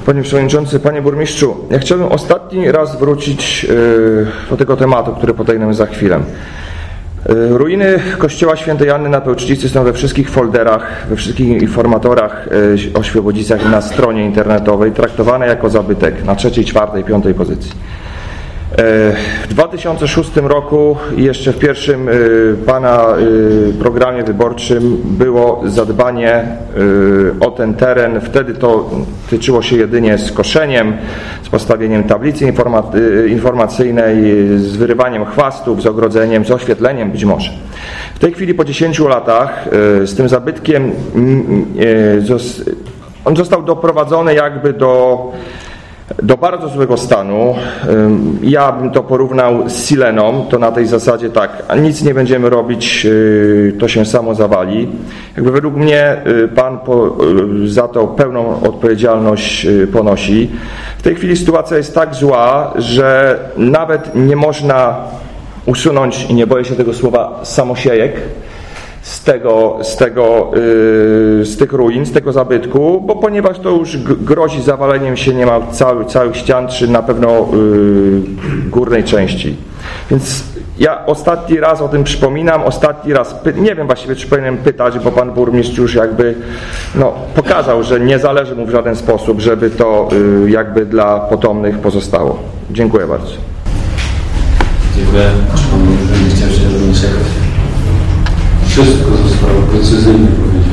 Panie Przewodniczący, Panie Burmistrzu, ja chciałbym ostatni raz wrócić do tego tematu, który podejmiemy za chwilę. Ruiny Kościoła Świętej Anny na Pełcznicy są we wszystkich folderach, we wszystkich informatorach o Świebodzicach i na stronie internetowej traktowane jako zabytek na 3., 4., 5. pozycji. W 2006 roku i jeszcze w pierwszym Pana programie wyborczym było zadbanie o ten teren. Wtedy to tyczyło się jedynie z koszeniem, z postawieniem tablicy informacyjnej, z wyrywaniem chwastów, z ogrodzeniem, z oświetleniem być może. W tej chwili po 10 latach z tym zabytkiem on został doprowadzony jakby do bardzo złego stanu. Ja bym to porównał z Sileną, to na tej zasadzie tak, a nic nie będziemy robić, to się samo zawali. Jakby według mnie Pan za to pełną odpowiedzialność ponosi. W tej chwili sytuacja jest tak zła, że nawet nie można usunąć, i nie boję się tego słowa, samosiejek z tych ruin, z tego zabytku, bo ponieważ to już grozi zawaleniem się niemal całych ścian, czy na pewno górnej części. Więc ja ostatni raz o tym przypominam, ostatni raz, nie wiem właściwie, czy powinienem pytać, bo Pan Burmistrz już jakby pokazał, że nie zależy mu w żaden sposób, żeby to jakby dla potomnych pozostało. Dziękuję bardzo. Dziękuję. Czy Pan Burmistrz chciał się do niczego? Wszystko zostało precyzyjnie powiedziane.